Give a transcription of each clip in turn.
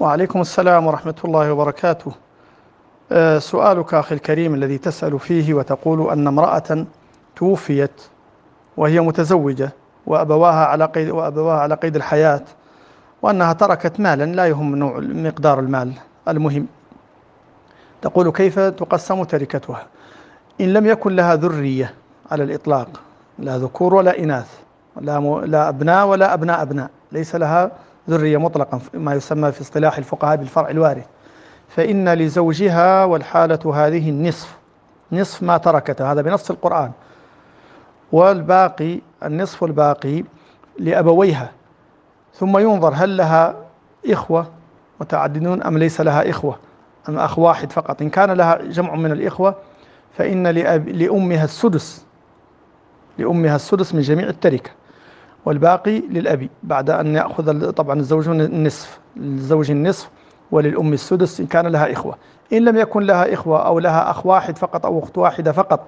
وعليكم السلام ورحمة الله وبركاته. سؤالك أخي الكريم الذي تسأل فيه وتقول أن امرأة توفيت وهي متزوجة وأبواها على قيد الحياة، وأنها تركت مالا لا يهم مقدار المال، المهم تقول كيف تقسم تركتها إن لم يكن لها ذرية على الإطلاق، لا ذكور ولا إناث، لا أبناء ولا أبناء أبناء، ليس لها ذرية مطلقا، ما يسمى في اصطلاح الفقهاء بالفرع الوارث، فإن لزوجها والحالة هذه النصف، نصف ما تركته، هذا بنص القرآن، والباقي النصف الباقي لأبويها، ثم ينظر هل لها إخوة متعددون أم ليس لها إخوة أم أخ واحد فقط. إن كان لها جمع من الإخوة فإن لأمها السدس، لأمها السدس من جميع التركة، والباقي للأبي بعد أن يأخذ طبعا الزوج النصف، للزوج النصف وللأم السدس إن كان لها إخوة. إن لم يكن لها إخوة أو لها أخ واحد فقط أو أخت واحدة فقط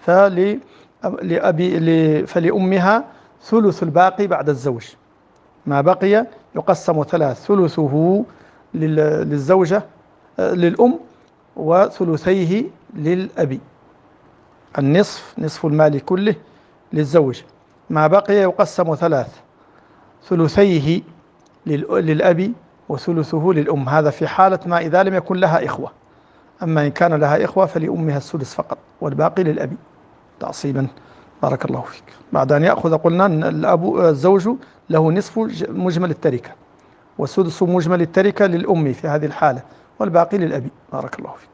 فلأمها ثلث الباقي بعد الزوج، ما بقي يقسم ثلاث، ثلثه للزوجة للأم وثلثيه للأبي، النصف نصف المال كله للزوج، ما بقي يقسم ثلاث، ثلثيه للأبي وثلثه للأم، هذا في حالة ما إذا لم يكن لها إخوة. أما إن كان لها إخوة فلأمها السدس فقط والباقي للأبي تعصيبا. بارك الله فيك. بعد أن يأخذ قلنا الزوج له نصف مجمل التركة، والسدس مجمل التركة للأم في هذه الحالة، والباقي للأبي. بارك الله فيك.